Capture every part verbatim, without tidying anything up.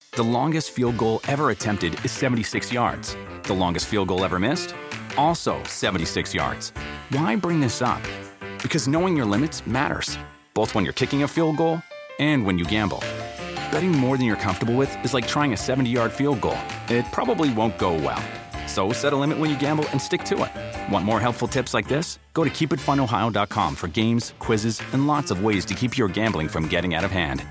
The longest field goal ever attempted is seventy-six yards. The longest field goal ever missed? Also seventy-six yards. Why bring this up? Because knowing your limits matters, both when you're kicking a field goal and when you gamble. Betting more than you're comfortable with is like trying a seventy-yard field goal. It probably won't go well. So set a limit when you gamble and stick to it. Want more helpful tips like this? Go to keep it fun ohio dot com for games, quizzes, and lots of ways to keep your gambling from getting out of hand.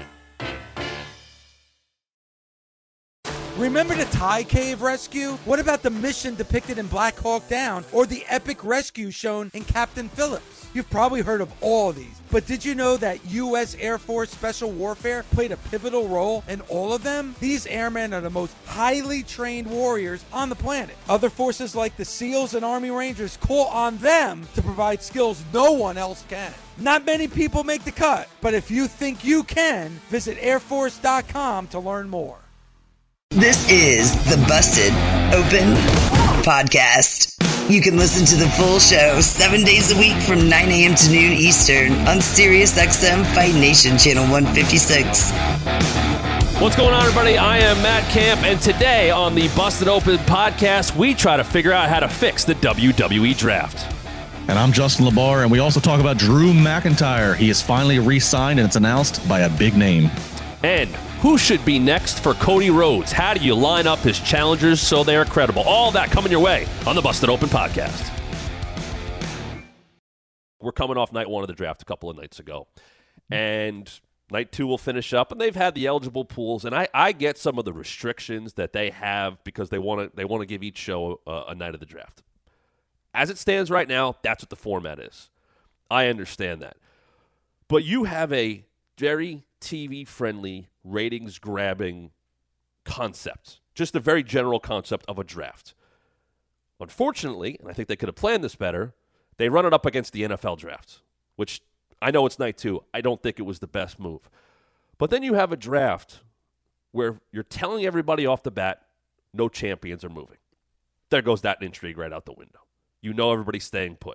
Remember the Thai cave rescue? What about the mission depicted in Black Hawk Down or the epic rescue shown in Captain Phillips? You've probably heard of all of these, but did you know that U S Air Force Special Warfare played a pivotal role in all of them? These airmen are the most highly trained warriors on the planet. Other forces like the SEALs and Army Rangers call on them to provide skills no one else can. Not many people make the cut, but if you think you can, visit air force dot com to learn more. This is the Busted Open Podcast. You can listen to the full show seven days a week from nine a.m. to noon Eastern on Sirius X M Fight Nation Channel one fifty-six. What's going on, everybody? I am Matt Camp, and today on the Busted Open Podcast, we try to figure out how to fix the W W E Draft. And I'm Justin LeBar, and we also talk about Drew McIntyre. He is finally re-signed, and it's announced by a big name. And who should be next for Cody Rhodes? How do you line up his challengers so they are credible? All that coming your way on the Busted Open Podcast. We're coming off night one of the draft a couple of nights ago. And night two will finish up, and they've had the eligible pools. And I, I get some of the restrictions that they have because they want to they want to give each show a, a night of the draft. As it stands right now, that's what the format is. I understand that. But you have a very T V-friendly, ratings-grabbing concept. Just a very general concept of a draft. Unfortunately, and I think they could have planned this better, they run it up against the N F L draft, which I know it's night two. I don't think it was the best move. But then you have a draft where you're telling everybody off the bat, no champions are moving. There goes that intrigue right out the window. You know everybody's staying put.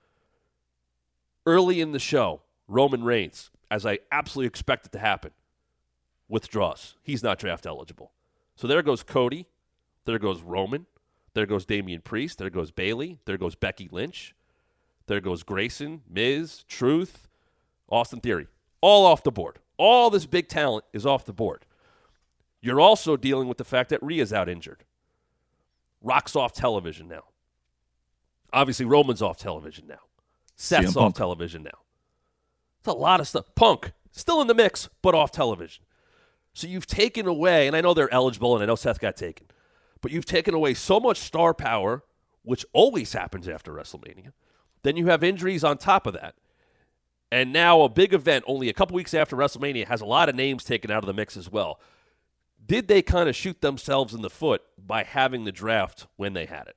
Early in the show, Roman Reigns, as I absolutely expect it to happen, withdraws. He's not draft eligible. So there goes Cody. There goes Roman. There goes Damian Priest. There goes Bayley. There goes Becky Lynch. There goes Grayson, Miz, Truth, Austin Theory. All off the board. All this big talent is off the board. You're also dealing with the fact that Rhea's out injured. Rock's off television now. Obviously, Roman's off television now. Seth's off television now. It's a lot of stuff. Punk, still in the mix, but off television. So you've taken away, and I know they're eligible, and I know Seth got taken, but you've taken away so much star power, which always happens after WrestleMania. Then you have injuries on top of that. And now a big event only a couple weeks after WrestleMania has a lot of names taken out of the mix as well. Did they kind of shoot themselves in the foot by having the draft when they had it?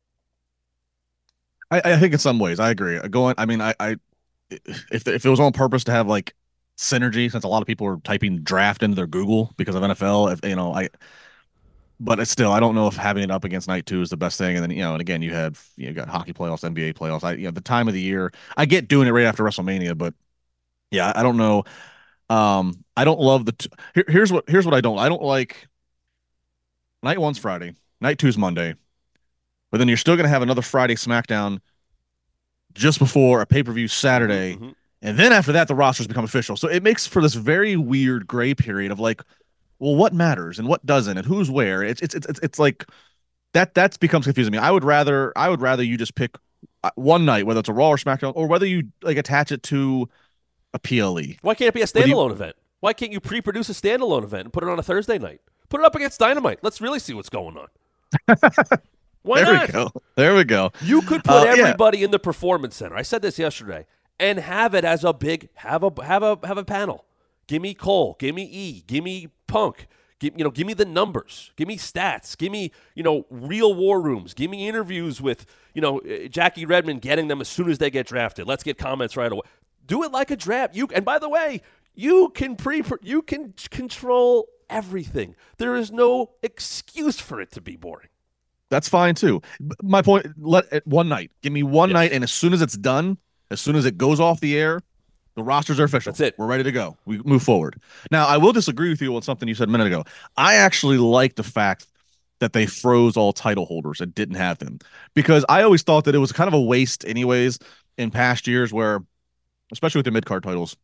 I, I think in some ways, I agree. Going, I mean, I, I if if it was on purpose to have like synergy, since a lot of people are typing draft into their Google because of N F L, if you know, I. But it's still, I don't know if having it up against night two is the best thing. And then, you know, and again, you had, you got hockey playoffs, N B A playoffs. I, you know, the time of the year, I get doing it right after WrestleMania, but yeah, I don't know. Um, I don't love the, t- here, here's what, here's what I don't, I don't like night one's Friday, night two's Monday, but then you're still going to have another Friday SmackDown just before a pay-per-view Saturday. Mm-hmm. And then after that, the rosters become official. So it makes for this very weird gray period of like, well, what matters and what doesn't, and who's where? It's it's it's it's like that. That's becomes confusing to me. I would rather I would rather you just pick one night, whether it's a Raw or SmackDown, or whether you like attach it to a P L E. Why can't it be a standalone you, event? Why can't you pre-produce a standalone event and put it on a Thursday night? Put it up against Dynamite. Let's really see what's going on. Why there not? we go. There we go. You could put uh, everybody yeah. in the Performance Center. I said this yesterday, and have it as a big have a have a have a panel. Give me Cole. Give me E. Give me Punk. Give, you know, give me the numbers. Give me stats. Give me, you know, real war rooms. Give me interviews with, you know, Jackie Redmond, getting them as soon as they get drafted. Let's get comments right away. Do it like a draft. You and by the way, you can pre you can control everything. There is no excuse for it to be boring. That's fine too. My point: let one night. Give me one yes. night, and as soon as it's done, as soon as it goes off the air, The rosters are official. That's it. We're ready to go. We move forward. Now, I will disagree with you on something you said a minute ago. I actually like the fact that they froze all title holders and didn't have them, because I always thought that it was kind of a waste anyways in past years where, especially with the mid-card titles,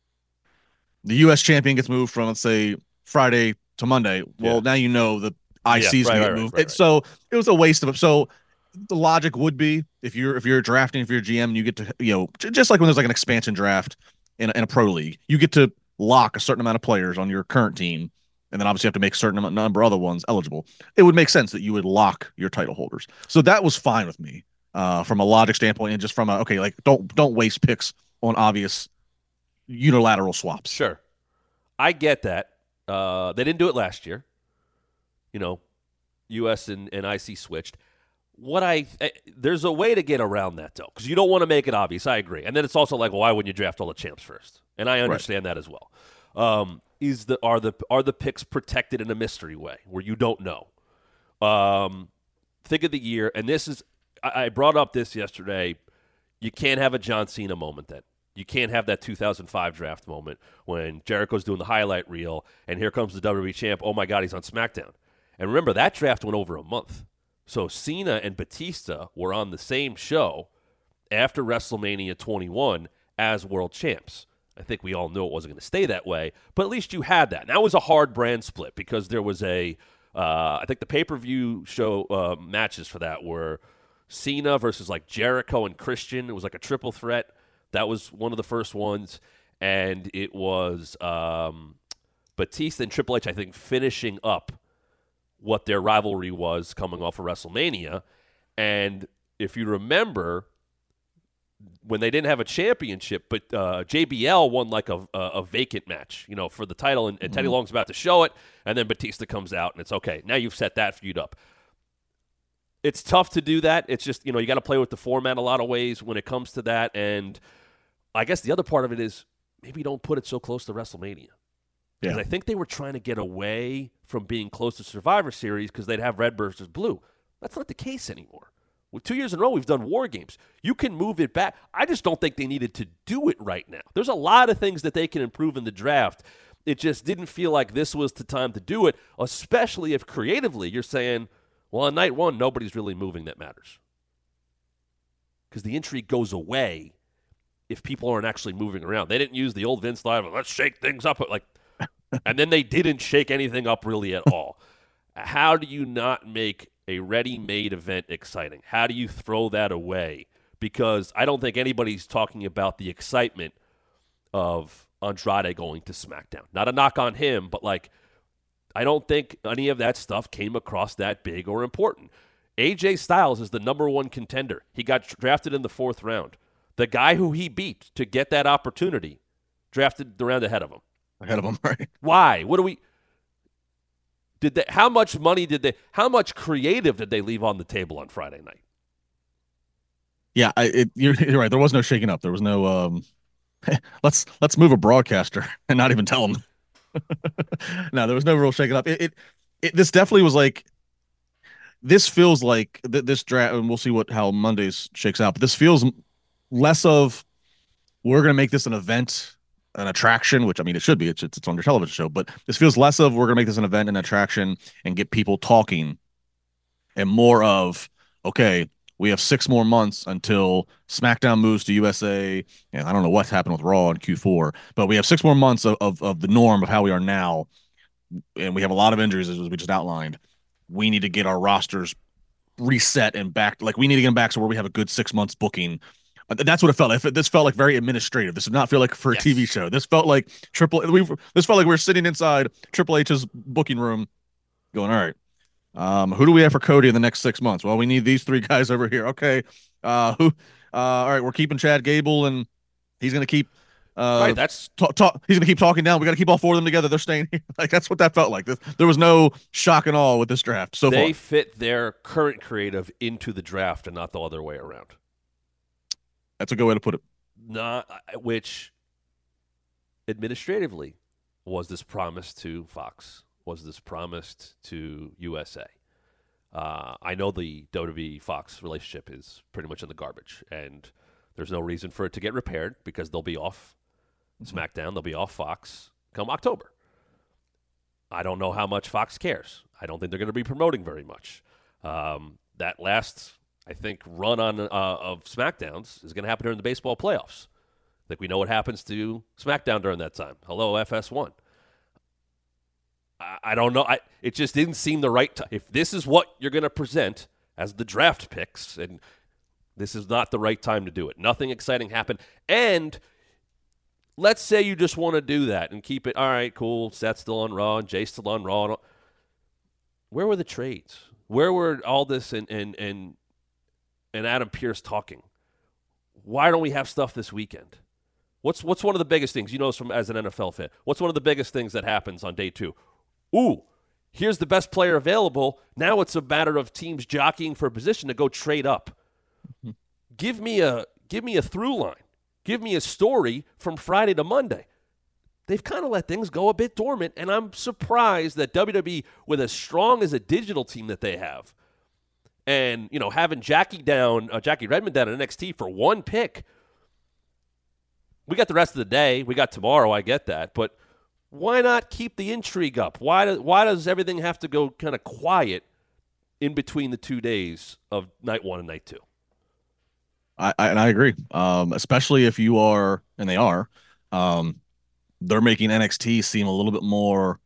the U S champion gets moved from, let's say, Friday to Monday. Well, Yeah. now you know the I C's yeah, right, going to right, get moved. right, right, And so it was a waste of it. So the logic would be if you're if you're drafting, if you're a G M, you get to, you know, just like when there's like an expansion draft in a, in a pro league, you get to lock a certain amount of players on your current team, and then obviously you have to make a certain amount, number of other ones eligible. It would make sense that you would lock your title holders. So that was fine with me uh, from a logic standpoint, and just from a, okay, like don't don't waste picks on obvious unilateral swaps. Sure. I get that. Uh, they didn't do it last year. You know, U S and, and I C switched. What I eh, there's a way to get around that, though, because you don't want to make it obvious. I agree. And then it's also like, well, why wouldn't you draft all the champs first? And I understand right. that as well. Um, is the are the are the picks protected in a mystery way where you don't know? Um, think of the year, and this is I, I brought up this yesterday. You can't have a John Cena moment then. You can't have that two thousand five draft moment when Jericho's doing the highlight reel, and here comes the W W E champ. Oh, my God, he's on SmackDown. And remember, that draft went over a month. So Cena and Batista were on the same show after WrestleMania twenty-one as world champs. I think we all knew it wasn't going to stay that way, but at least you had that. And that was a hard brand split because there was a, uh, I think the pay-per-view show uh, matches for that were Cena versus like Jericho and Christian. It was like a triple threat. That was one of the first ones. And it was um, Batista and Triple H, I think, finishing up what their rivalry was coming off of WrestleMania. And if you remember, when they didn't have a championship, but uh, J B L won like a, a, a vacant match, you know, for the title, and, and Teddy Mm-hmm. Long's about to show it, and then Batista comes out, and it's okay. Now you've set that feud up. It's tough to do that. It's just, you know, you got to play with the format a lot of ways when it comes to that. And I guess the other part of it is maybe don't put it so close to WrestleMania. Because Yeah. I think they were trying to get away from being close to Survivor Series because they'd have red versus blue. That's not the case anymore. With two years in a row, we've done War Games. You can move it back. I just don't think they needed to do it right now. There's a lot of things that they can improve in the draft. It just didn't feel like this was the time to do it, especially if creatively you're saying, well, on night one, nobody's really moving that matters. Because the intrigue goes away if people aren't actually moving around. They didn't use the old Vince line of, let's shake things up. Like, and then they didn't shake anything up really at all. How do you not make a ready-made event exciting? How do you throw that away? Because I don't think anybody's talking about the excitement of Andrade going to SmackDown. Not a knock on him, but like, I don't think any of that stuff came across that big or important. A J Styles is the number one contender. He got drafted in the fourth round. The guy who he beat to get that opportunity drafted the round ahead of him. Ahead of them, right? Why? What do we did they how much money did they how much creative did they leave on the table on Friday night? Yeah, I, it, you're, you're right. There was no shaking up. There was no um let's let's move a broadcaster and not even tell them. No, there was no real shaking up. It, it it this definitely was like this feels like th- this draft, and we'll see what how Mondays shakes out. But this feels less of we're going to make this an event, an attraction, which I mean it should be. It's it's, it's on your television show, but this feels less of we're going to make this an event, an attraction, and get people talking, and more of okay, we have six more months until SmackDown moves to U S A, and I don't know what's happened with Raw in Q four, but we have six more months of of, of the norm of how we are now, and we have a lot of injuries as we just outlined. We need to get our rosters reset and back. Like we need to get them back so where we have a good six months booking. That's what it felt like. This felt like very administrative. This did not feel like for a Yes. T V show. This felt like triple. We this felt like we were sitting inside Triple H's booking room, going, all right, um, who do we have for Cody in the next six months? Well, we need these three guys over here. Okay, uh, who? Uh, all right, we're keeping Chad Gable, and he's gonna keep. Uh, right, that's talk, talk, he's gonna keep talking down. We got to keep all four of them together. They're staying here. Like that's what that felt like. There was no shock and awe with this draft so they far. fit their current creative into the draft and not the other way around. That's a good way to put it. Not which administratively was this promised to Fox? Was this promised to U S A? Uh, I know the W W E Fox relationship is pretty much in the garbage, and there's no reason for it to get repaired because they'll be off SmackDown. They'll be off Fox come October. I don't know how much Fox cares. I don't think they're going to be promoting very much. Um, that last, I think, run on uh, of SmackDowns is going to happen during the baseball playoffs. I think we know what happens to SmackDown during that time. Hello, F S one. I, I don't know. I, it just didn't seem the right time. If this is what you're going to present as the draft picks, and this is not the right time to do it. Nothing exciting happened. And let's say you just want to do that and keep it, all right, cool, Seth's still on Raw and Jay's still on Raw. Where were the trades? Where were Aldis and, and, and, and Adam Pearce talking? Why don't we have stuff this weekend? What's what's one of the biggest things, you know, from as an N F L fan, what's one of the biggest things that happens on day two? Ooh, here's the best player available. Now it's a matter of teams jockeying for a position to go trade up. Mm-hmm. Give me a give me a through line. Give me a story from Friday to Monday. They've kind of let things go a bit dormant, and I'm surprised that W W E, with as strong as a digital team that they have, and you know having Jackie down, uh, Jackie Redmond down at N X T for one pick. We got the rest of the day. We got tomorrow. I get that, but why not keep the intrigue up? Why do, why does everything have to go kind of quiet in between the two days of night one and night two? I, I and I agree, um, especially if you are, and they are, um, they're making N X T seem a little bit more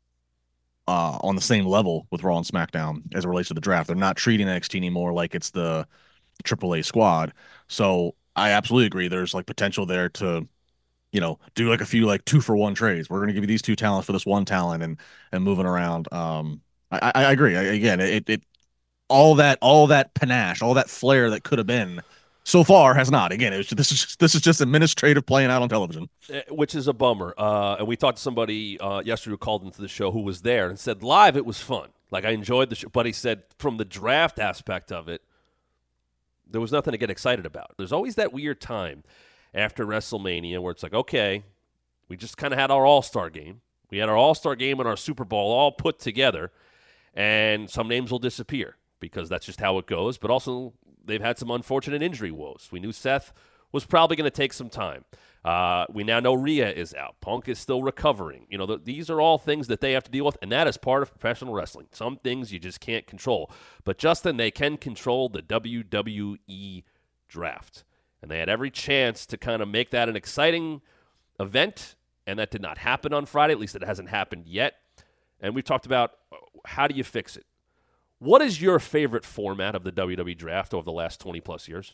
uh, on the same level with Raw and SmackDown as it relates to the draft. They're not treating N X T anymore like it's the triple A squad. So I absolutely agree. There's like potential there to, you know, do like a few like two for one trades. We're going to give you these two talents for this one talent and and moving around. Um, I, I agree. I, again, it it all that all that panache, all that flair that could have been. So far has not. Again, it was, this is just, this is just administrative playing out on television, which is a bummer. Uh, and we talked to somebody uh, yesterday who called into the show who was there and said live it was fun. Like I enjoyed the show, but he said from the draft aspect of it, there was nothing to get excited about. There's always that weird time after WrestleMania where it's like, okay, we just kind of had our All-Star game. We had our All-Star game and our Super Bowl all put together, and some names will disappear because that's just how it goes. But also, they've had some unfortunate injury woes. We knew Seth was probably going to take some time. Uh, we now know Rhea is out. Punk is still recovering. You know, th- these are all things that they have to deal with, and that is part of professional wrestling. Some things you just can't control. But, Justin, they can control the W W E draft. And they had every chance to kind of make that an exciting event, and that did not happen on Friday. At least it hasn't happened yet. And we've talked about how do you fix it. What is your favorite format of the W W E draft over the last twenty-plus years?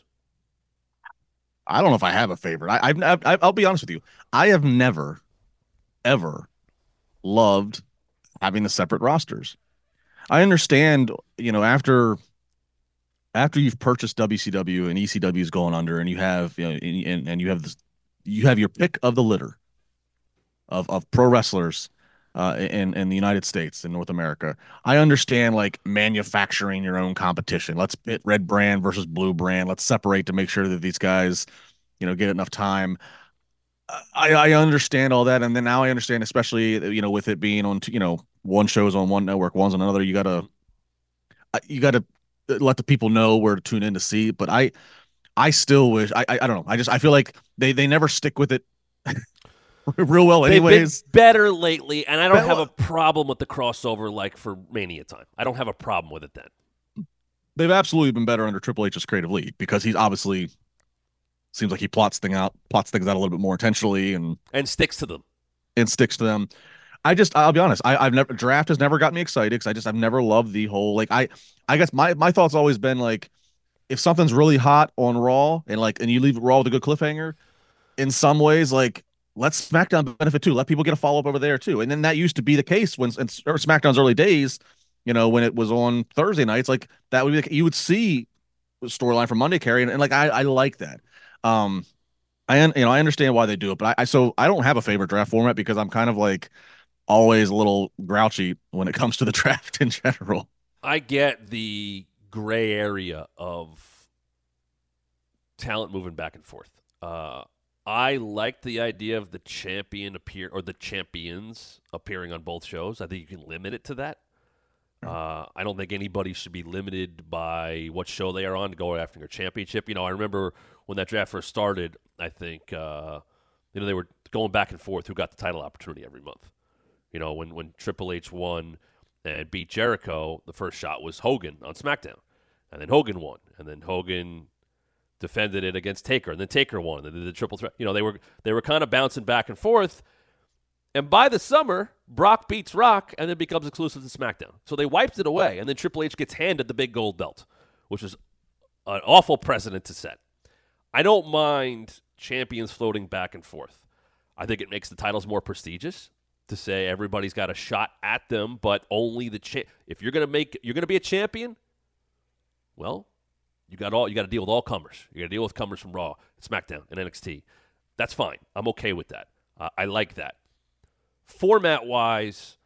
I don't know if I have a favorite. I, I've, I've, I'll be honest with you. I have never, ever loved having the separate rosters. I understand, you know, after after you've purchased W C W and E C W is going under, and you have, you know, and, and you have this, you have your pick of the litter of of pro wrestlers uh, in in the United States, in North America. I understand like manufacturing your own competition. Let's pit red brand versus blue brand. Let's separate to make sure that these guys, you know, get enough time. I, I understand all that, and then now I understand, especially you know, with it being on, you know, one show's on one network, one's on another. You gotta, you gotta let the people know where to tune in to see. But I, I still wish I, I, I don't know. I just I feel like they they never stick with it real well, anyways. They've been better lately, and I don't have a problem with the crossover like for Mania time. I don't have a problem with it then. They've absolutely been better under Triple H's creative lead because he's obviously seems like he plots thing out, plots things out a little bit more intentionally, and and sticks to them, and sticks to them. I just, I'll be honest, I, I've never draft has never got me excited because I just I've never loved the whole like I I guess my my thought's always been like if something's really hot on Raw and like and you leave Raw with a good cliffhanger, in some ways like. Let SmackDown benefit too. Let people get a follow up over there too. And then that used to be the case when in SmackDown's early days, you know, when it was on Thursday nights, like that would be like, you would see the storyline from Monday carry, and, and like I, I like that. Um, I you know I understand why they do it, but I, I so I don't have a favorite draft format because I'm kind of like always a little grouchy when it comes to the draft in general. I get the gray area of talent moving back and forth. Uh, I like the idea of the champion appear or the champions appearing on both shows. I think you can limit it to that. Uh, I don't think anybody should be limited by what show they are on to go after a championship. You know, I remember when that draft first started, I think, uh, you know, they were going back and forth who got the title opportunity every month. You know, when, when Triple H won and beat Jericho, the first shot was Hogan on SmackDown. And then Hogan won. And then Hogan defended it against Taker. And then Taker won. And then the triple threat. You know, they were they were kind of bouncing back and forth. And by the summer, Brock beats Rock and then becomes exclusive to SmackDown. So they wiped it away. And then Triple H gets handed the big gold belt, which is an awful precedent to set. I don't mind champions floating back and forth. I think it makes the titles more prestigious to say everybody's got a shot at them, but only the cha- if you're gonna make you're gonna be a champion, well, you got all you got to deal with all comers. You got to deal with comers from Raw, SmackDown, and N X T. That's fine. I'm okay with that. Uh, I like that. Format wise,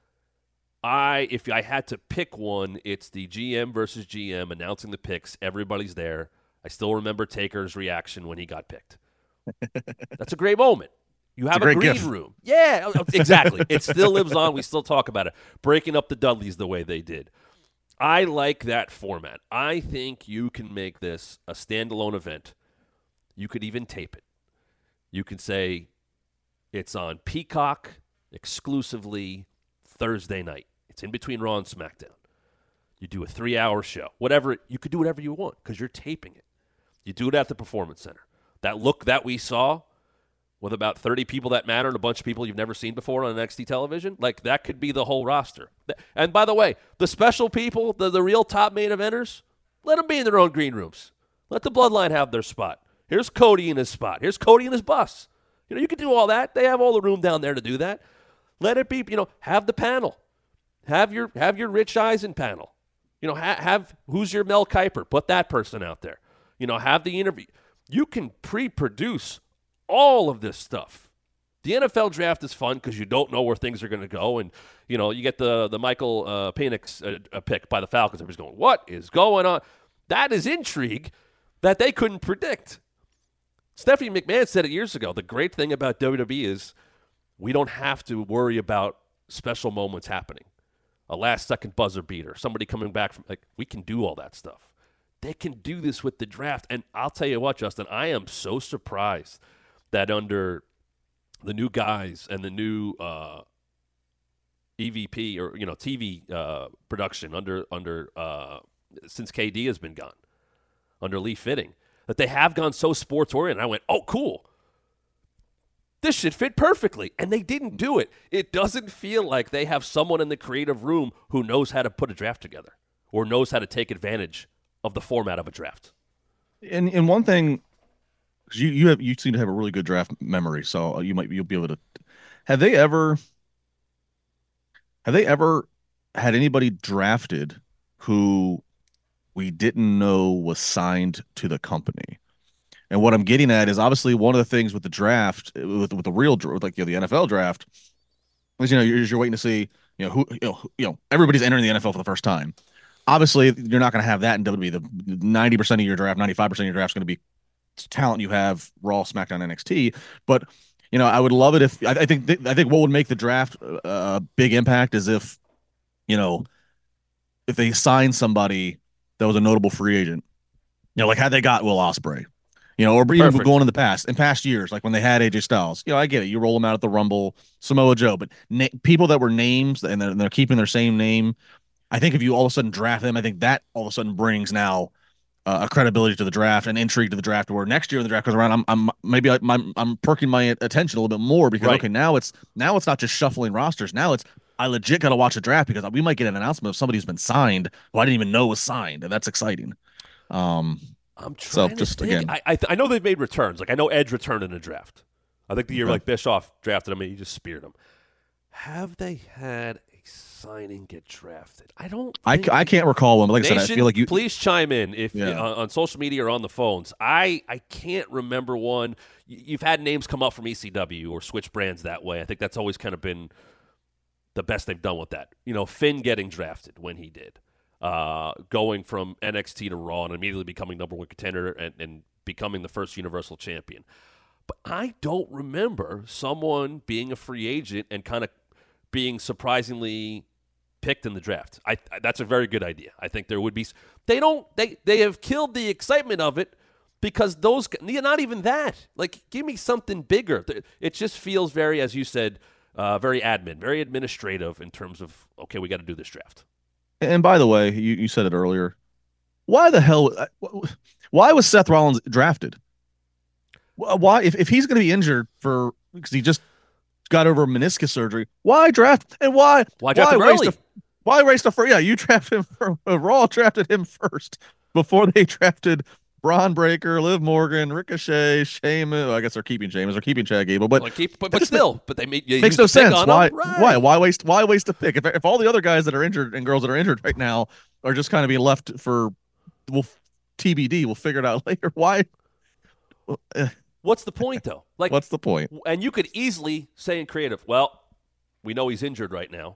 I if I had to pick one, it's the G M versus G M announcing the picks. Everybody's there. I still remember Taker's reaction when he got picked. That's a great moment. You have a, a green gift. room. Yeah, exactly. It still lives on. We still talk about it. Breaking up the Dudleys the way they did. I like that format. I think you can make this a standalone event. You could even tape it. You can say it's on Peacock exclusively Thursday night. It's in between Raw and SmackDown. You do a three-hour show. Whatever. You could do whatever you want because you're taping it. You do it at the Performance Center. That look that we saw with about thirty people that matter and a bunch of people you've never seen before on N X T television, like that could be the whole roster. And by the way, the special people, the, the real top main eventers, let them be in their own green rooms. Let the Bloodline have their spot. Here's Cody in his spot. Here's Cody in his bus. You know, you can do all that. They have all the room down there to do that. Let it be, you know, have the panel. Have your have your Rich Eisen panel. You know, ha- have who's your Mel Kiper? Put that person out there. You know, have the interview. You can pre-produce all of this stuff. The N F L draft is fun because you don't know where things are going to go. And, you know, you get the, the Michael uh, Penix uh, pick by the Falcons. Everybody's going, what is going on? That is intrigue that they couldn't predict. Stephanie McMahon said it years ago. The great thing about W W E is we don't have to worry about special moments happening. A last-second buzzer beater, somebody coming back from, like, we can do all that stuff. They can do this with the draft. And I'll tell you what, Justin, I am so surprised that under the new guys and the new uh, E V P or, you know, T V uh, production under, under uh, since K D has been gone, under Lee Fitting, that they have gone so sports-oriented. I went, oh, cool. This should fit perfectly. And they didn't do it. It doesn't feel like they have someone in the creative room who knows how to put a draft together or knows how to take advantage of the format of a draft. And and one thing, you you have you seem to have a really good draft memory, so you might you'll be able to. Have they ever? Have they ever had anybody drafted who we didn't know was signed to the company? And what I'm getting at is obviously one of the things with the draft, with with the real like you know, the N F L draft, is you know you're, you're waiting to see you know who you know who, you know everybody's entering the N F L for the first time. Obviously, you're not going to have that in W W E. The ninety percent of your draft, ninety-five percent of your draft is going to be talent you have Raw, SmackDown, N X T. But you know, I would love it if I, I think th- I think what would make the draft a uh, big impact is if you know if they sign somebody that was a notable free agent. You know, like had they got Will Ospreay. You know, or even Perfect. going in the past, in past years, like when they had A J Styles. You know, I get it. You roll them out at the Rumble, Samoa Joe, but na- people that were names and they're, they're keeping their same name. I think if you all of a sudden draft them, I think that all of a sudden brings now uh, a credibility to the draft and intrigue to the draft. Where next year when the draft goes around, I'm I'm maybe I, I'm I'm perking my attention a little bit more because Right. okay, now it's now it's not just shuffling rosters. Now it's I legit got to watch a draft because we might get an announcement of somebody who's been signed who I didn't even know was signed, and that's exciting. Um. I'm So, trying just to think. again- I, I, th- I know they've made returns. Like I know Edge returned in a draft. I think the year Okay. like Bischoff drafted him and he just speared him. Have they had a signing get drafted? I don't. I, think- I can't recall one, but like I said, I Nation, feel like you. please chime in if Yeah. uh, on social media or on the phones. I, I can't remember one. Y- You've had names come up from E C W or switch brands that way. I think that's always kind of been the best they've done with that. You know, Finn getting drafted when he did, uh, going from N X T to Raw and immediately becoming number one contender and, and becoming the first Universal Champion. But I don't remember someone being a free agent and kind of being surprisingly picked in the draft. I that's a very good idea. I think there would be. They don't. They they have killed the excitement of it Because those, not even that. Like, give me something bigger. It just feels very, as you said, uh, very admin, very administrative in terms of, okay, we got to do this draft. And by the way, you, you said it earlier. Why the hell? Why was Seth Rollins drafted? Why, if, if he's going to be injured for, because he just got over meniscus surgery, why draft? And why? Why draft why him early? A, why race the first? Yeah, you drafted him. For, Raw drafted him first before they drafted Braun Breaker, Liv Morgan, Ricochet, Sheamus. Well, I guess they're keeping Sheamus. They're keeping Chad Gable, but well, keep, but, but still, but they made, you makes no sense. Why? Right. Why? Why waste? Why waste a pick? If if all the other guys that are injured and girls that are injured right now are just kind of being left for, well, T B D. We'll figure it out later. Why? What's the point, though? Like, what's the point? And you could easily say in creative, well, we know he's injured right now,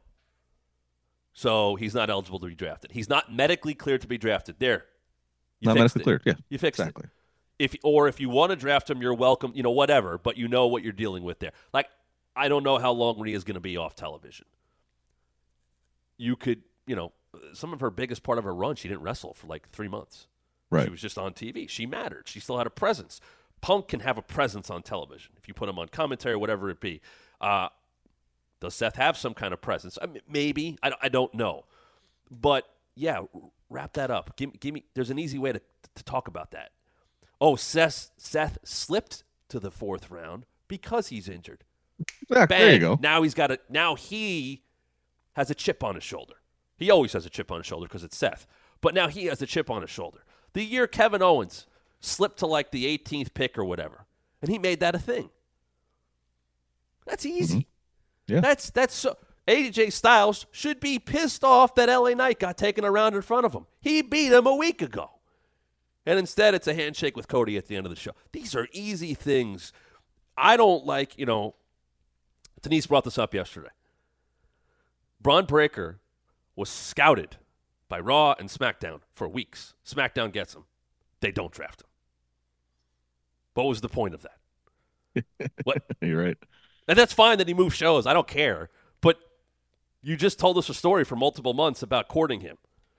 so he's not eligible to be drafted. He's not medically cleared to be drafted. There. You Not medically it. cleared, yeah. You fixed exactly. it. If or if you want to draft him, you're welcome, you know, whatever, but you know what you're dealing with there. Like, I don't know how long Rhea's going to be off television. You could, you know, some of her biggest part of her run, she didn't wrestle for like three months. Right. She was just on T V. She mattered. She still had a presence. Punk can have a presence on television if you put him on commentary or whatever it be. Uh, does Seth have some kind of presence? I mean, maybe. I, I don't know. But, yeah, wrap that up. Give, give me. There's an easy way to, to talk about that. Oh, Seth, Seth slipped to the fourth round because he's injured. Yeah, Bang. there you go. Now he's got a. Now he has a chip on his shoulder. He always has a chip on his shoulder because it's Seth. But now he has a chip on his shoulder. The year Kevin Owens slipped to like the eighteenth pick or whatever, and he made that a thing. That's easy. Mm-hmm. Yeah. That's that's so. A J Styles should be pissed off that L A Knight got taken around in front of him. He beat him a week ago. And instead, it's a handshake with Cody at the end of the show. These are easy things. I don't like, you know, Denise brought this up yesterday. Braun Breaker was scouted by Raw and SmackDown for weeks. SmackDown gets him. They don't draft him. What was the point of that? What? You're right. And that's fine that he moved shows. I don't care. But you just told us a story for multiple months about courting him.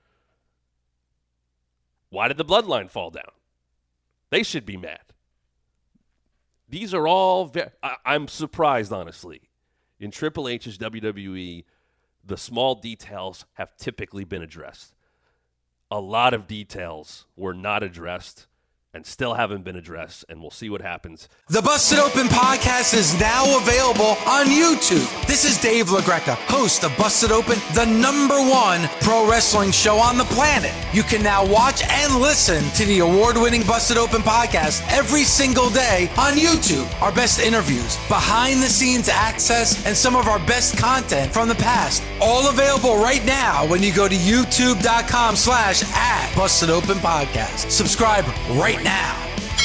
Why did the bloodline fall down? They should be mad. These are all very, I, I'm surprised, honestly. In Triple H's W W E, the small details have typically been addressed. A lot of details were not addressed and still haven't been addressed, and we'll see what happens. The Busted Open podcast is now available on YouTube. This is Dave LaGreca, host of Busted Open, the number one pro wrestling show on the planet. You can now watch and listen to the award-winning Busted Open podcast every single day on YouTube. Our best interviews, behind-the-scenes access, and some of our best content from the past. All available right now when you go to youtube.com slash at Busted Open Podcast. Subscribe right now. now.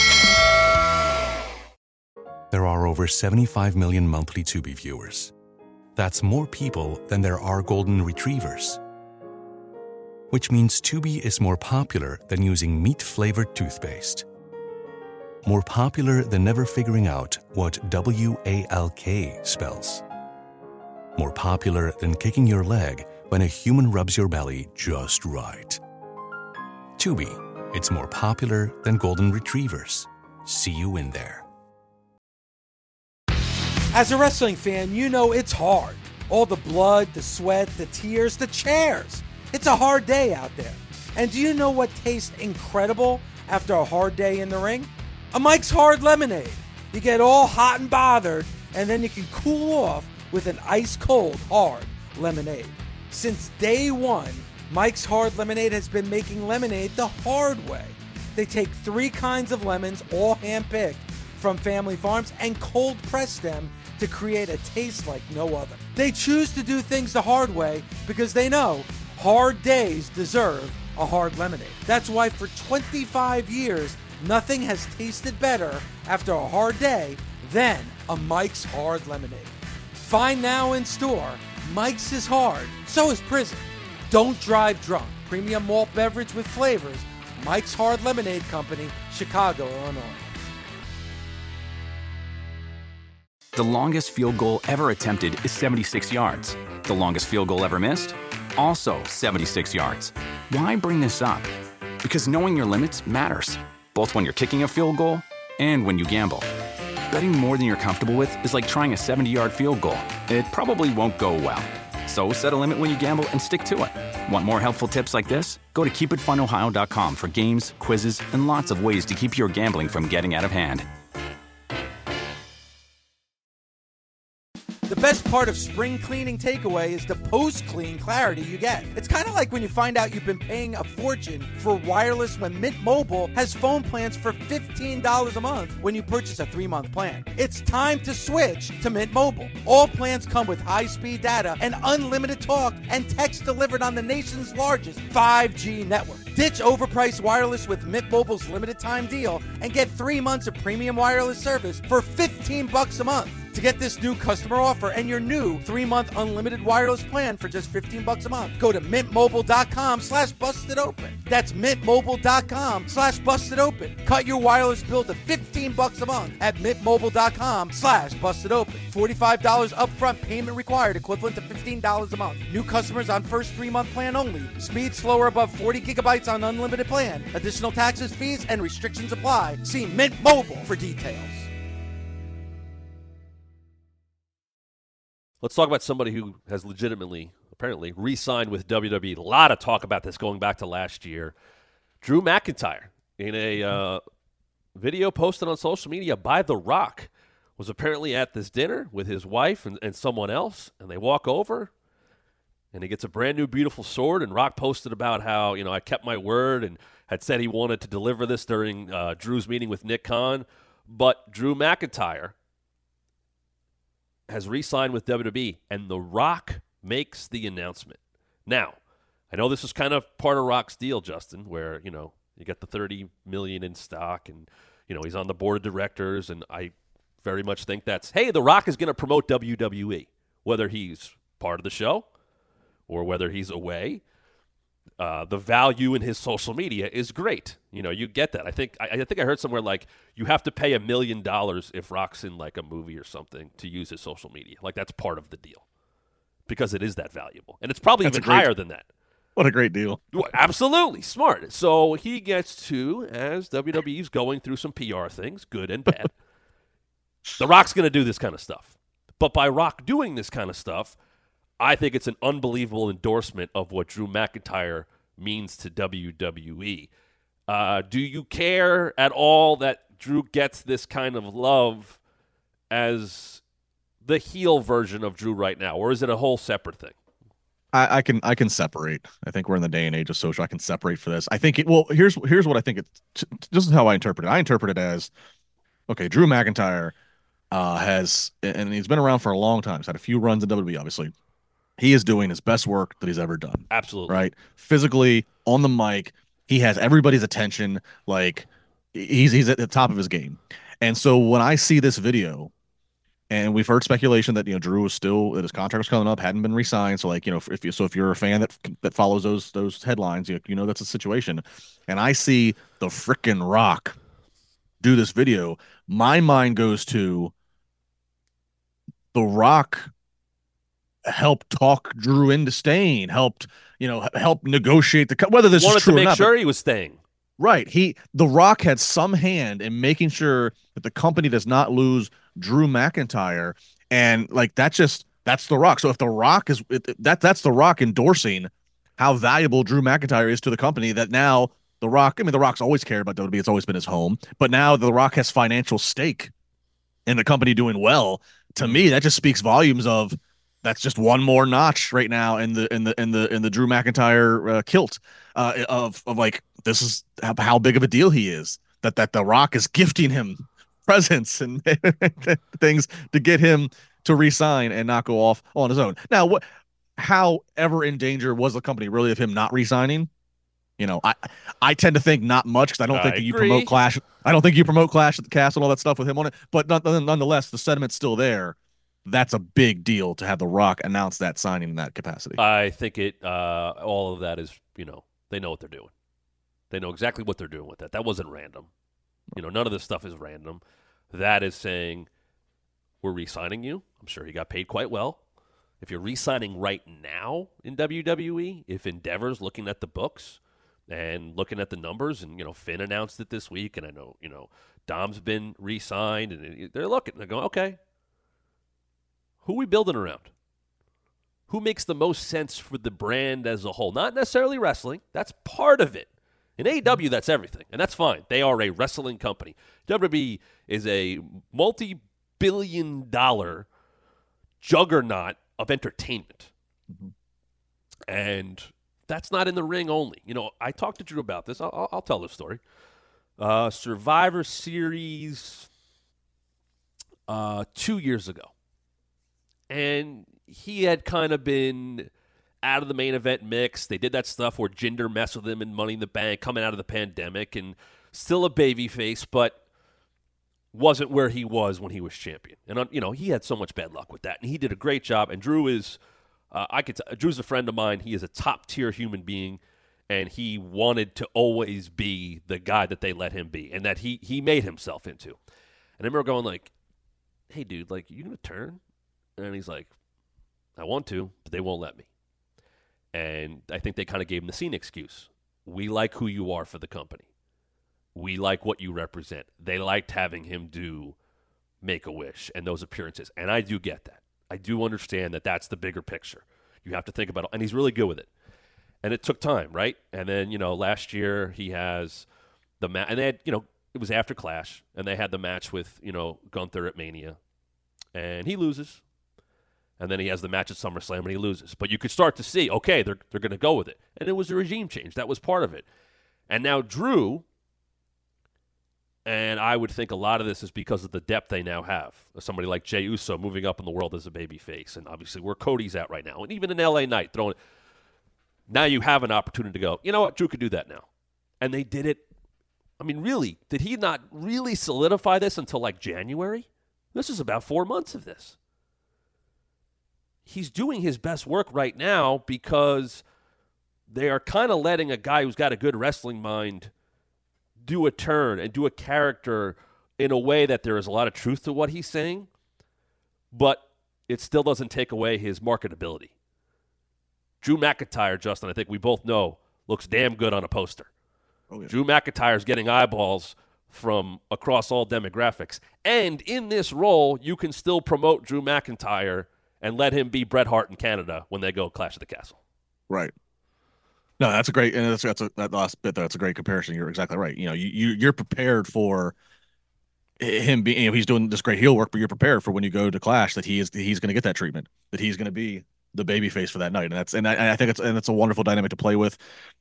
There are over seventy-five million monthly Tubi viewers. That's more people than there are golden retrievers. Which means Tubi is more popular than using meat-flavored toothpaste. More popular than never figuring out what W A L K spells. More popular than kicking your leg when a human rubs your belly just right. Tubi. It's more popular than golden retrievers. See you in there. As a wrestling fan, you know it's hard. All the blood, the sweat, the tears, the chairs. It's a hard day out there. And do you know what tastes incredible after a hard day in the ring? A Mike's Hard Lemonade. You get all hot and bothered, and then you can cool off with an ice-cold hard lemonade. Since day one, Mike's Hard Lemonade has been making lemonade the hard way. They take three kinds of lemons, all hand-picked from family farms, and cold press them to create a taste like no other. They choose to do things the hard way because they know hard days deserve a hard lemonade. That's why for twenty-five years, nothing has tasted better after a hard day than a Mike's Hard Lemonade. Find now in store, Mike's is hard, so is prison. Don't drive drunk. Premium malt beverage with flavors. Mike's Hard Lemonade Company, Chicago, Illinois. The longest field goal ever attempted is seventy-six yards. The longest field goal ever missed? Also seventy-six yards. Why bring this up? Because knowing your limits matters, both when you're kicking a field goal and when you gamble. Betting more than you're comfortable with is like trying a seventy-yard field goal. It probably won't go well. So set a limit when you gamble and stick to it. Want more helpful tips like this? Go to keep it fun ohio dot com for games, quizzes, and lots of ways to keep your gambling from getting out of hand. The best part of spring cleaning takeaway is the post-clean clarity you get. It's kind of like when you find out you've been paying a fortune for wireless when Mint Mobile has phone plans for fifteen dollars a month when you purchase a three-month plan. It's time to switch to Mint Mobile. All plans come with high-speed data and unlimited talk and text delivered on the nation's largest five G network. Ditch overpriced wireless with Mint Mobile's limited-time deal and get three months of premium wireless service for fifteen bucks a month. To get this new customer offer and your new three-month unlimited wireless plan for just fifteen bucks a month, go to mintmobile.com slash busted open. That's mintmobile.com slash busted open. Cut your wireless bill to fifteen bucks a month at mintmobile.com slash busted open. forty-five dollars upfront payment required, equivalent to fifteen dollars a month. New customers on first three-month plan only. Speed slower above forty gigabytes on unlimited plan. Additional taxes, fees, and restrictions apply. See Mint Mobile for details. Let's talk about somebody who has legitimately, apparently, re-signed with W W E. A lot of talk about this going back to last year. Drew McIntyre, in a uh, video posted on social media by The Rock, was apparently at this dinner with his wife and, and someone else, and they walk over, and he gets a brand new, beautiful sword, and Rock posted about how, you know, I kept my word and had said he wanted to deliver this during uh, Drew's meeting with Nick Khan, but Drew McIntyre has re-signed with W W E, and The Rock makes the announcement. Now, I know this is kind of part of Rock's deal, Justin, where, you know, you get the thirty million dollars in stock, and, you know, he's on the board of directors, and I very much think that's, hey, The Rock is going to promote W W E, whether he's part of the show or whether he's away. Uh, the value in his social media is great. You know, you get that. I think I, I think I heard somewhere like you have to pay a million dollars if Rock's in like a movie or something to use his social media. Like that's part of the deal because it is that valuable, and it's probably That's even a great, higher than that. What a great deal! Well, absolutely smart. So he gets to, as W W E's going through some P R things, good and bad. The Rock's going to do this kind of stuff, but by Rock doing this kind of stuff, I think it's an unbelievable endorsement of what Drew McIntyre means to W W E. Uh, do you care at all that Drew gets this kind of love as the heel version of Drew right now, or is it a whole separate thing? I, I can I can separate. I think we're in the day and age of social. I can separate for this. I think it. Well, here's here's what I think. It's this is how I interpret it. I interpret it as, okay, Drew McIntyre uh, has, and he's been around for a long time. He's had a few runs in W W E, obviously. He is doing his best work that he's ever done. Absolutely. Right? Physically, on the mic, he has everybody's attention. Like, he's he's at the top of his game. And so when I see this video, and we've heard speculation that, you know, Drew was still, that his contract was coming up, hadn't been re-signed. So, like, you know, if you, so if you're a fan that that follows those those headlines, you, you know that's a situation. And I see the frickin' Rock do this video, my mind goes to The Rock helped talk Drew into staying, helped, you know, help negotiate the cut, whether this wanted is true to make or not, sure but, he was staying. Right. He, The Rock had some hand in making sure that the company does not lose Drew McIntyre. And like, that's just, that's The Rock. So if The Rock is that, that's The Rock endorsing how valuable Drew McIntyre is to the company, that now The Rock, I mean, The Rock's always cared about W W E. It's always been his home, but now The Rock has financial stake in the company doing well. To me, that just speaks volumes of, that's just one more notch right now in the in the in the in the Drew McIntyre uh, kilt uh, of of like, this is how, how big of a deal he is, that that The Rock is gifting him presents and things to get him to re-sign and not go off on his own. Now, what, however in danger was the company really of him not re-signing? You know, I I tend to think not much, because I don't I think that you agree. promote Clash. I don't think you promote Clash at the Castle and all that stuff with him on it. But nonetheless, the sentiment's still there. That's a big deal to have The Rock announce that signing in that capacity. I think it. Uh, all of that is, you know, they know what they're doing. They know exactly what they're doing with that. That wasn't random. You know, none of this stuff is random. That is saying, we're re-signing you. I'm sure he got paid quite well. If you're re-signing right now in W W E, if Endeavor's looking at the books, And looking at the numbers, and, you know, Finn announced it this week, and I know, you know, Dom's been re-signed, and they're looking. They're going, okay, who are we building around? Who makes the most sense for the brand as a whole? Not necessarily wrestling. That's part of it. In A E W, that's everything, and that's fine. They are a wrestling company. W W E is a multi-billion dollar juggernaut of entertainment. Mm-hmm. And that's not in the ring only. You know, I talked to Drew about this. I'll, I'll, I'll tell this story. Uh, Survivor Series uh, two years ago. And he had kind of been out of the main event mix. They did that stuff where Jinder messed with him in Money in the Bank, coming out of the pandemic, and still a babyface, but wasn't where he was when he was champion. And, you know, he had so much bad luck with that, and he did a great job. And Drew is, uh, I could, t- Drew's a friend of mine. He is a top-tier human being, and he wanted to always be the guy that they let him be, and that he he made himself into. And I remember going like, hey, dude, like, you going to turn? And he's like, I want to, but they won't let me. And I think they kind of gave him the scene excuse. We like who you are for the company. We like what you represent. They liked having him do Make-A-Wish and those appearances. And I do get that. I do understand that that's the bigger picture. You have to think about it. And he's really good with it. And it took time, right? And then, you know, last year he has the match. And they had, you know, it was after Clash. And they had the match with, you know, Gunther at Mania. And he loses. And then he has the match at SummerSlam and he loses. But you could start to see, okay, they're they're going to go with it. And it was a regime change. That was part of it. And now Drew, and I would think a lot of this is because of the depth they now have. Somebody like Jey Uso moving up in the world as a babyface. And obviously where Cody's at right now. And even in L A Knight throwing it. Now you have an opportunity to go, you know what, Drew could do that now. And they did it. I mean, really, did he not really solidify this until like January? This is about four months of this. He's doing his best work right now because they are kind of letting a guy who's got a good wrestling mind do a turn and do a character in a way that there is a lot of truth to what he's saying, but it still doesn't take away his marketability. Drew McIntyre, Justin, I think we both know, looks damn good on a poster. Oh, yeah. Drew McIntyre's getting eyeballs from across all demographics. And in this role, you can still promote Drew McIntyre and let him be Bret Hart in Canada when they go Clash of the Castle. Right. No, that's a great, and that's, that's a, that last bit, that's a great comparison. You're exactly right. You know, you, you you're prepared for him being, you know, he's doing this great heel work, but you're prepared for when you go to Clash that he is, he's going to get that treatment, that he's going to be the babyface for that night. And that's, and I, I think it's, and it's a wonderful dynamic to play with.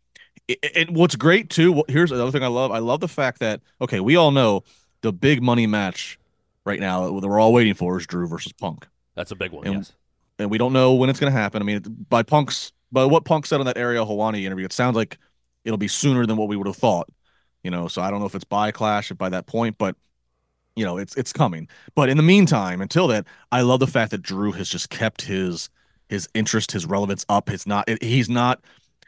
And what's great too, here's another thing I love. I love the fact that, okay, we all know the big money match right now that we're all waiting for is Drew versus Punk. That's a big one, and, yes. And we don't know when it's going to happen. I mean, by Punk's, by what Punk said on that Ariel Helwani interview, it sounds like it'll be sooner than what we would have thought. You know, so I don't know if it's by Clash, if by that point, but you know, it's it's coming. But in the meantime, until then, I love the fact that Drew has just kept his his interest, his relevance up. It's not he's not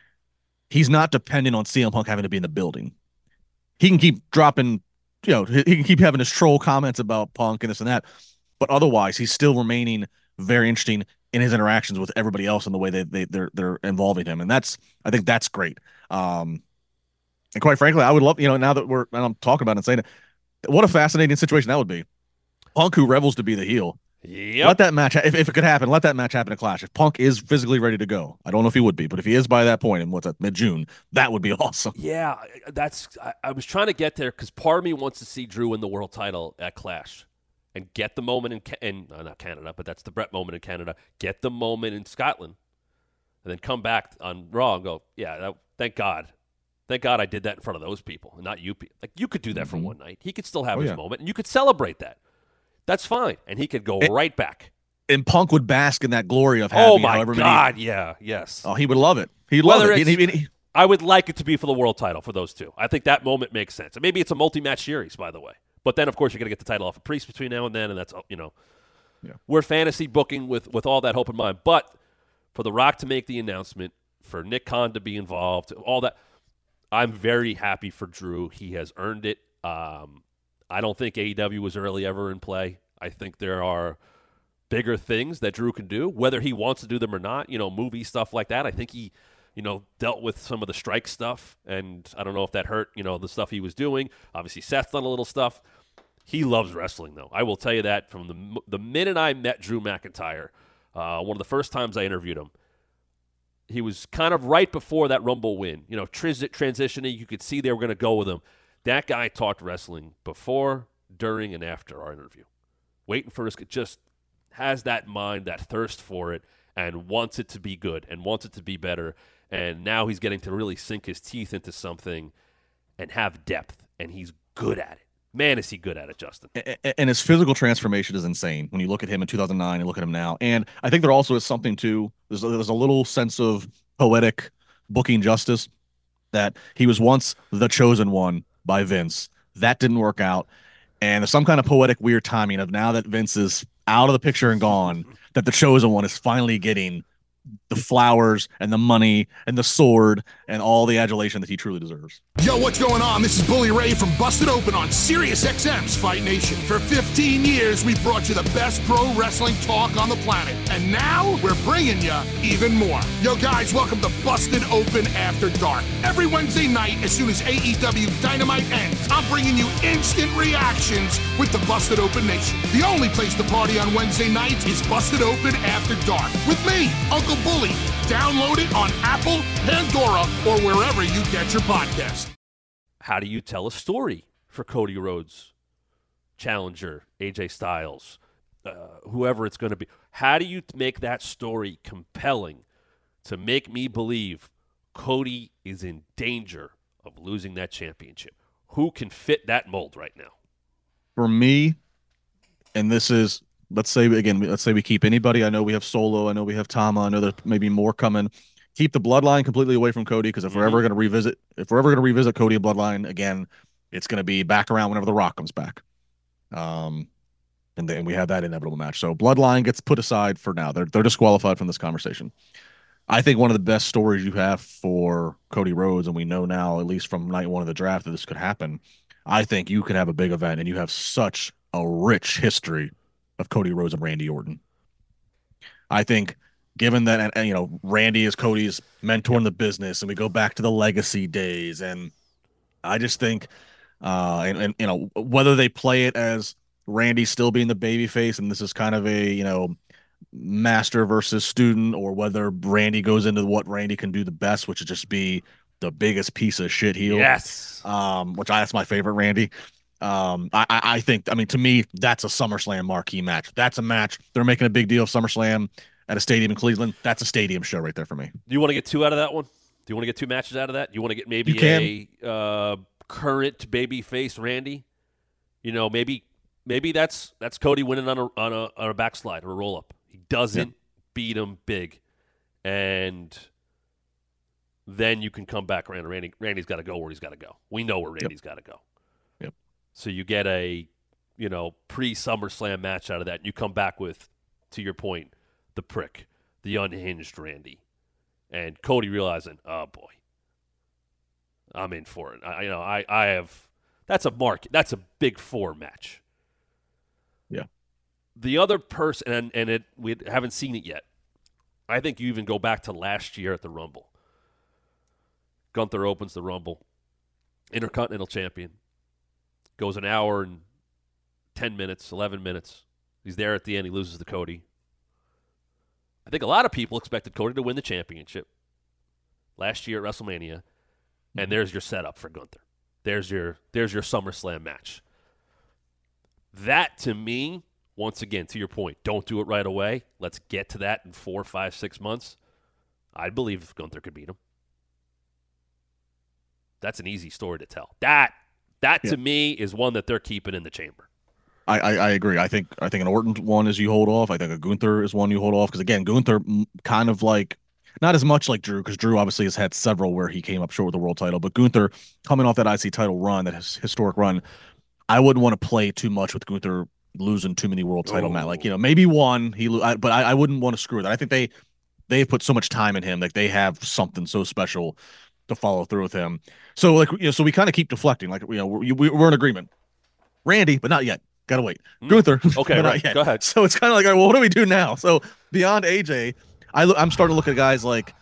he's not dependent on C M Punk having to be in the building. He can keep dropping, you know, he can keep having his troll comments about Punk and this and that. But otherwise, he's still remaining very interesting in his interactions with everybody else and the way they, they they're they're involving him, and that's I think that's great. Um, and quite frankly, I would love, you know, now that we're and I'm talking about it and saying it, what a fascinating situation that would be. Punk, who revels to be the heel, yep. Let that match, if if it could happen, let that match happen at Clash. If Punk is physically ready to go, I don't know if he would be, but if he is by that point in what's that mid June, that would be awesome. Yeah, that's I, I was trying to get there because part of me wants to see Drew win the world title at Clash. And get the moment in, in uh, not Canada, but that's the Bret moment in Canada. Get the moment in Scotland, and then come back on Raw and go, yeah, that, thank God. Thank God I did that in front of those people and not you people. Like, you could do that mm-hmm. for one night. He could still have oh, his yeah. moment, and you could celebrate that. That's fine. And he could go and, right back. And Punk would bask in that glory of having, oh, my however God, many, yeah, yes. Oh, he would love it. He'd love Whether it. He, he, he, I would like it to be for the world title for those two. I think that moment makes sense. And maybe it's a multi-match series, by the way. But then, of course, you're going to get the title off of Priest between now and then, and that's, you know, yeah. we're fantasy booking with, with all that hope in mind. But for The Rock to make the announcement, for Nick Khan to be involved, all that, I'm very happy for Drew. He has earned it. Um, I don't think A E W was really ever in play. I think there are bigger things that Drew can do, whether he wants to do them or not, you know, movie stuff like that. I think he you know, dealt with some of the strike stuff, and I don't know if that hurt, you know, the stuff he was doing. Obviously, Seth's done a little stuff. He loves wrestling, though. I will tell you that from the the minute I met Drew McIntyre, uh, one of the first times I interviewed him, he was kind of right before that Rumble win. You know, trans- transitioning, you could see they were going to go with him. That guy talked wrestling before, during, and after our interview. Waiting for us, just has that mind, that thirst for it, and wants it to be good and wants it to be better. And now he's getting to really sink his teeth into something and have depth, and he's good at it. Man, is he good at it, Justin. And his physical transformation is insane when you look at him in two thousand nine and look at him now. And I think there also is something, too, there's a, there's a little sense of poetic booking justice that he was once the chosen one by Vince. That didn't work out. And there's some kind of poetic weird timing of now that Vince is out of the picture and gone, that the chosen one is finally getting the flowers and the money and the sword and all the adulation that he truly deserves. Yo, what's going on? This is Bully Ray from Busted Open on Sirius X M's Fight Nation. For fifteen years, we've brought you the best pro wrestling talk on the planet. And now, we're bringing you even more. Yo, guys, welcome to Busted Open After Dark. Every Wednesday night, as soon as A E W Dynamite ends, I'm bringing you instant reactions with the Busted Open Nation. The only place to party on Wednesday nights is Busted Open After Dark. With me, Uncle Bully. Download it on Apple, Pandora, or wherever you get your podcast. How do you tell a story for Cody Rhodes, challenger, A J Styles, uh, whoever it's going to be? How do you make that story compelling to make me believe Cody is in danger of losing that championship? Who can fit that mold right now? For me, and this is, let's say, again, let's say we keep anybody. I know we have Solo. I know we have Tama. I know there's maybe more coming. Keep the bloodline completely away from Cody, because if mm-hmm. we're ever going to revisit, if we're ever going to revisit Cody and bloodline again, it's going to be back around whenever The Rock comes back. Um, and then we have that inevitable match. So bloodline gets put aside for now. They're they're disqualified from this conversation. I think one of the best stories you have for Cody Rhodes, and we know now, at least from night one of the draft, that this could happen. I think you could have a big event, and you have such a rich history of Cody Rhodes and Randy Orton. I think, given that, and, you know, Randy is Cody's mentor in the business, and we go back to the legacy days, and I just think, uh, and, and you know, whether they play it as Randy still being the babyface, and this is kind of a, you know, master versus student, or whether Randy goes into what Randy can do the best, which would just be the biggest piece of shit heel. Yes. Um, which I, that's my favorite Randy. Um, I, I think, I mean, to me, that's a SummerSlam marquee match. That's a match. They're making a big deal of SummerSlam at a stadium in Cleveland. That's a stadium show right there for me. Do you want to get two out of that one? Do you want to get two matches out of that? Do you want to get maybe a uh, current babyface Randy? You know, maybe maybe that's that's Cody winning on a on a, on a backslide or a roll up. He doesn't yeah. beat him big, and then you can come back around. Randy Randy's got to go where he's got to go. We know where Randy's yep. got to go. Yep. So you get a, you know, pre-SummerSlam match out of that, and you come back with, to your point, the prick, the unhinged Randy, and Cody realizing, oh boy, I'm in for it. I, you know, I, I have. That's a mark. That's a big four match. Yeah. The other person, and and it we haven't seen it yet. I think you even go back to last year at the Rumble. Gunther opens the Rumble, Intercontinental Champion. Goes an hour and ten minutes, eleven minutes. He's there at the end. He loses to Cody. I think a lot of people expected Cody to win the championship last year at WrestleMania, and there's your setup for Gunther. There's your there's your SummerSlam match. That, to me, once again, to your point, don't do it right away. Let's get to that in four, five, six months. I believe Gunther could beat him. That's an easy story to tell. That That, to yeah. me, is one that they're keeping in the chamber. I, I, I agree. I think I think an Orton one is you hold off. I think a Gunther is one you hold off. Because, again, Gunther kind of like, not as much like Drew, because Drew obviously has had several where he came up short with the world title. But Gunther, coming off that I C title run, that historic run, I wouldn't want to play too much with Gunther losing too many world title matches. Like, you know, maybe one, he, I, but I, I wouldn't want to screw that. I think they, they've put so much time in him. Like, they have something so special to follow through with him. So, like, you know, so we kind of keep deflecting. Like, you know, we're, we're in agreement. Randy, but not yet. Gotta wait. Mm. Gunther. Okay, right. Go ahead. So it's kind of like, all right, well, what do we do now? So beyond A J, I, I'm starting to look at guys like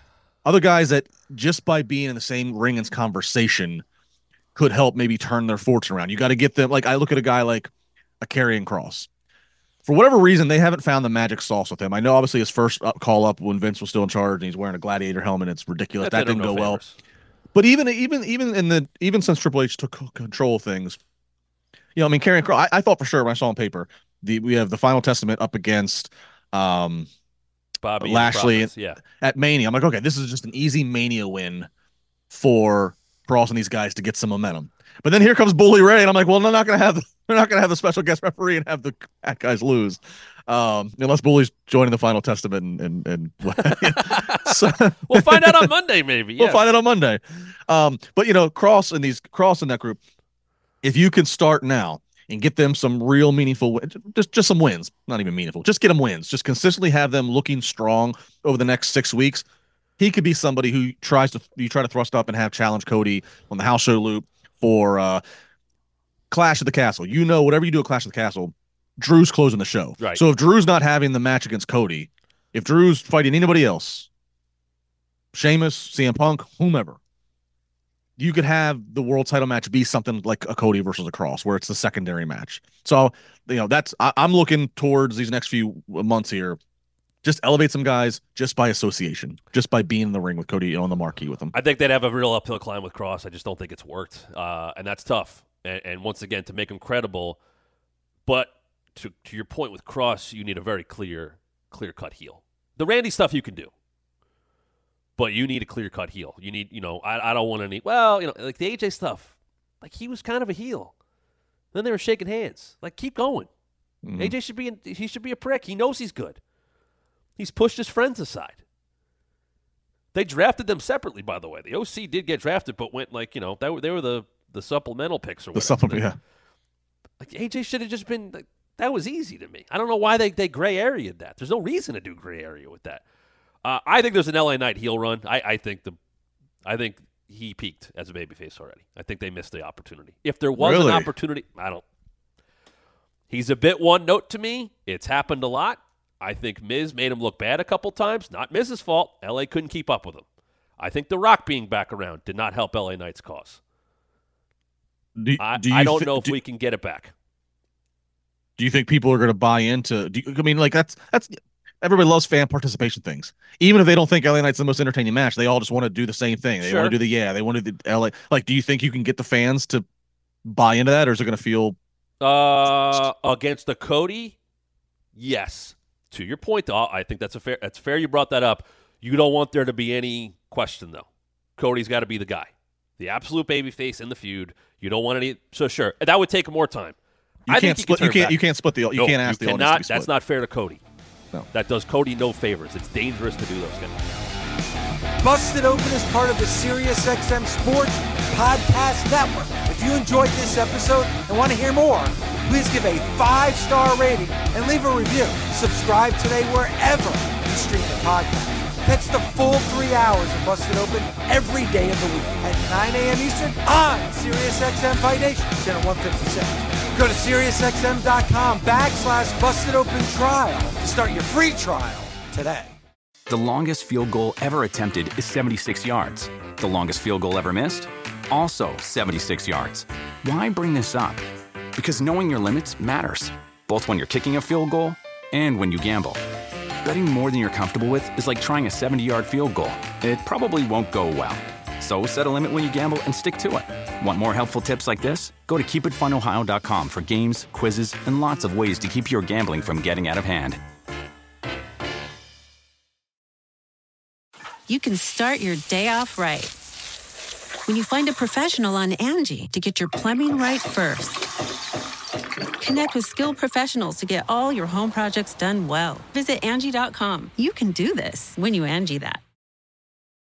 other guys that just by being in the same ring and conversation could help maybe turn their fortune around. You got to get them. Like I look at a guy like a Karrion Kross. For whatever reason, they haven't found the magic sauce with him. I know obviously his first up, call up when Vince was still in charge and he's wearing a gladiator helmet. It's ridiculous. That, that didn't go no well. But even even even in the even since Triple H took control of things, you know, I mean, Karrion Kross, I, I thought for sure when I saw on paper, the we have the Final Testament up against um, Bobby Lashley and yeah. at Mania. I'm like, okay, this is just an easy Mania win for Kross and these guys to get some momentum. But then here comes Bully Ray, and I'm like, well, they're not gonna have the, they're not gonna have the special guest referee and have the bad guys lose, um, unless Bully's joining the Final Testament and and, and so, we'll find out on Monday, maybe. Yes. We'll find out on Monday. Um, but you know, Kross and these Kross in that group, if you can start now and get them some real meaningful, just just some wins, not even meaningful, just get them wins, just consistently have them looking strong over the next six weeks. He could be somebody who tries to you try to thrust up and have challenge Cody on the house show loop for uh, Clash of the Castle. You know, whatever you do at Clash of the Castle, Drew's closing the show. Right. So if Drew's not having the match against Cody, if Drew's fighting anybody else, Sheamus, C M Punk, whomever, you could have the world title match be something like a Cody versus a Kross, where it's the secondary match. So, you know, that's I, I'm looking towards these next few months here. Just elevate some guys just by association, just by being in the ring with Cody, you know, on the marquee with them. I think they'd have a real uphill climb with Kross. I just don't think it's worked, uh, and that's tough. And, and once again, to make him credible, but to to your point with Kross, you need a very clear, clear cut heel. The Randy stuff you can do, but you need a clear cut heel. You need, you know, I I don't want any. Well, you know, like the A J stuff, like he was kind of a heel. Then they were shaking hands. Like keep going. Mm-hmm. A J should be in, he should be a prick. He knows he's good. He's pushed his friends aside. They drafted them separately, by the way. The O C did get drafted, but went like, you know, they were, they were the, the supplemental picks or whatever. The supplement, yeah. Like, A J should have just been, like, that was easy to me. I don't know why they, they gray area'd that. There's no reason to do gray area with that. Uh, I think there's an L A Knight heel run. I, I think the, I think he peaked as a babyface already. I think they missed the opportunity. If there was really? an opportunity, I don't. He's a bit one note to me. It's happened a lot. I think Miz made him look bad a couple times. Not Miz's fault. L A couldn't keep up with him. I think The Rock being back around did not help L A Knight's cause. Do, I, do I don't th- know if do, we can get it back. Do you think people are going to buy into? Do you, I mean, like that's that's everybody loves fan participation things. Even if they don't think L A Knight's the most entertaining match, they all just want to do the same thing. They sure. want to do the yeah. They want to do the L A. Like, do you think you can get the fans to buy into that, or is it going to feel uh, against the Cody? Yes. To your point, though, I think that's a fair. That's fair. You brought that up. You don't want there to be any question, though. Cody's got to be the guy, the absolute babyface in the feud. You don't want any. So sure, that would take more time. You I can't think split. You, you can't. back. You can't split the. You no, can't ask you the cannot, audience to be split. That's not fair to Cody. No, that does Cody no favors. It's dangerous to do those things. Busted Open is part of the SiriusXM Sports Podcast Network. If you enjoyed this episode and want to hear more, please give a five-star rating and leave a review. Subscribe today wherever you stream the podcast. Catch the full three hours of Busted Open every day of the week at nine a.m. Eastern on SiriusXM Fight Nation, channel one fifty-six. Go to SiriusXM.com backslash Busted Open Trial to start your free trial today. The longest field goal ever attempted is seventy-six yards. The longest field goal ever missed? Also seventy-six yards. Why bring this up? Because knowing your limits matters, both when you're kicking a field goal and when you gamble. Betting more than you're comfortable with is like trying a seventy-yard field goal. It probably won't go well. So set a limit when you gamble and stick to it. Want more helpful tips like this? Go to keep it fun ohio dot com for games, quizzes, and lots of ways to keep your gambling from getting out of hand. You can start your day off right when you find a professional on Angie to get your plumbing right first. Connect with skilled professionals to get all your home projects done well. Visit Angie dot com. You can do this when you Angie that.